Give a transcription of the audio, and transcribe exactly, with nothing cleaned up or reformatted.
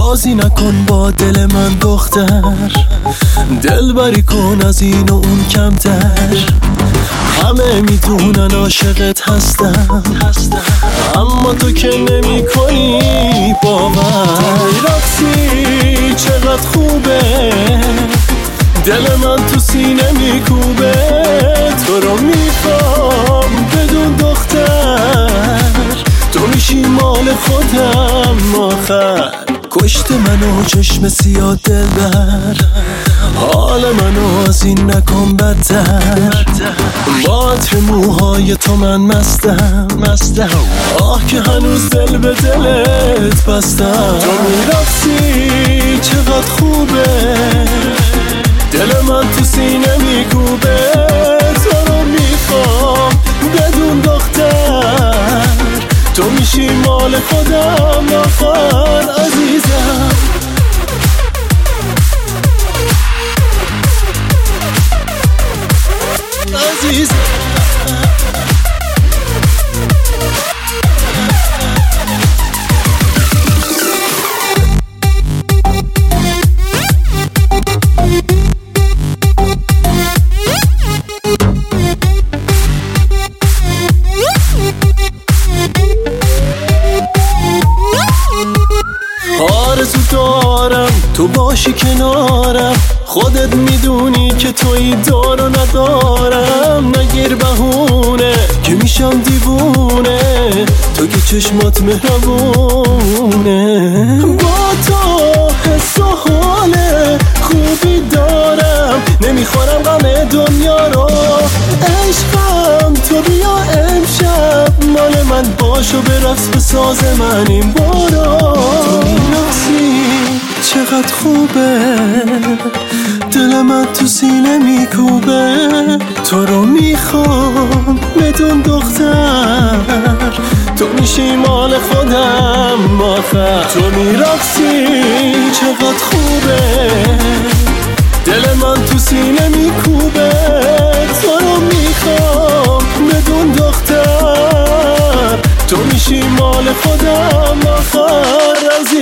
بازی نکن با دل من دختر، دل بری کن از این و اون کمتر. همه میدونن عاشقت هستم، اما تو که نمی کنی باور. رقصی چقدر خوبه، دل من تو سینه میکوبه. تو رو میخوام بدون دختر، تو میشی مال خودم آخر. کشت منو چشم سیاه دلبر، حال منو از این نکن بدتر. با عطر موهای تو من مستم مستم، آه که هنوز دل به دلت بستم. تو میرقصی چقدر خوبه، دل من تو سینه میکوبه. تو رو میخوام بدون دختر، تو میشی مال خودم آخر عزیزم. عزیزم آرزو دارم تو باشی کنارم، خودت میدونی که توی دار و ندارم. نگیر بهونه که میشم دیوونه، تو که چشمات مهربونه. با تو حس و حال خوبی دارم، نمیخورم غم دنیا رو. عشقم تو بیا امشب مال من باش و برقص به ساز من این بارا. تو میرقصی چقدر خوبه، دل من تو سینه میکوبه. تو رو میخوام بدون دختر، تو میشی مال خودم آخر. تو میرقصی چقدر خوبه، دل من تو سینه میکوبه. تو رو میخوام بدون دختر، تو میشی مال خودم آخر عزیز.